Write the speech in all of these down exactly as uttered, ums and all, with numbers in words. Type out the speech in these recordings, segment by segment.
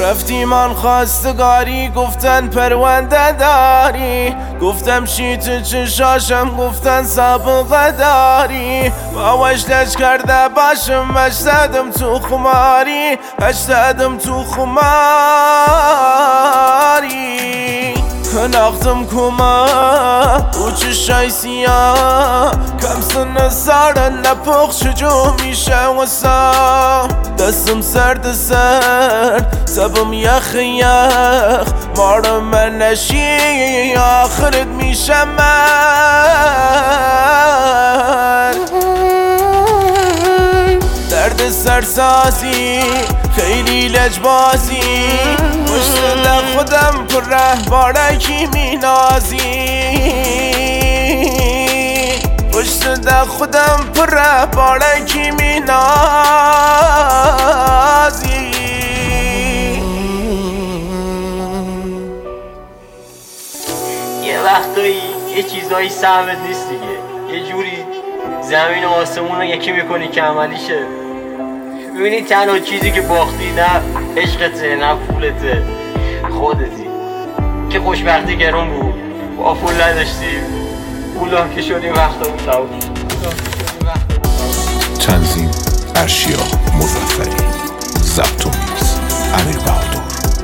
رفتی من خواستگاری گفتن پرونده داری، گفتم شی تو چشاشم گفتن سابقه داری. باوش لج کرده باشم هشتادم تو خماری، هشتادم تو خماری. ناختم کما او چشای سیاه کم سن سارن نپخ شجو میشه وسا. دستم سرد سرد سبم یخ یخ مارم من نشی آخرت میشه من. درد سرسازی خیلی لجبازی پشت در خودم پر رهباره کی می نازی، پشت در خودم پر رهباره کی می نازی. یه وقتایی یه چیزایی سهمت نیست دیگه، یه جوری زمین و آسمون رو یکی میکنی که عملیشه. ببینی تنها چیزی که باختی نه عشقته نه پولته، خودتی که خوشبختی گرون بود. با پول نداشتیم، پولا که شدیم وقتمون تموم. تنظیم ارشیا مظفری، ضبط و میکس امیر بهادر.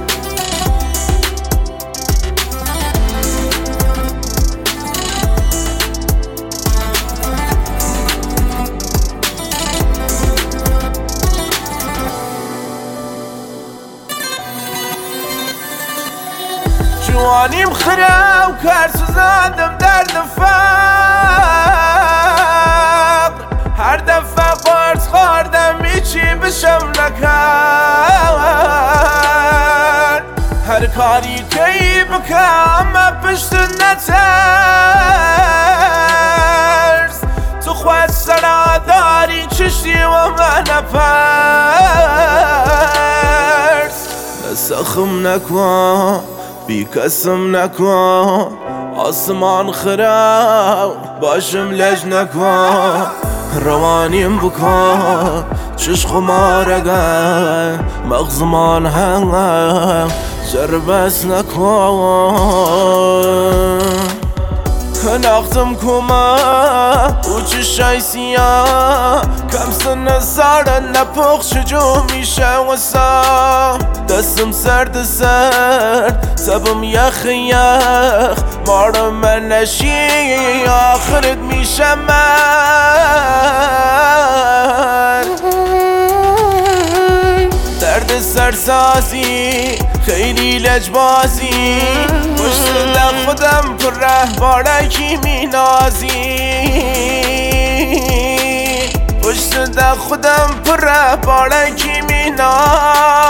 جوانیم خره و کار سوزاندم درد فقر، هر دفعه قرص خوردم هیچی بشم نکرد. هر کاری که بکم پشت نترس، تو خود سرا داری چشتی و من نپرس. نسخم نکن بی کسم نکن، آسمان خراب باشم لج نکن. روانیم بکن چش خمارگه مغزمان هم جربس نکن. ناختم کما او چشای سیاه کم سن سارن نپخ شجو میشه وسا. دستم سرد سرد سبم یخ یخ مارم من نشی آخرت میشه من. درد سرسازی خیلی لجبازی پشت در خودم پر رهباره کی می نازی، پشت در خودم پر رهباره کی می نازی.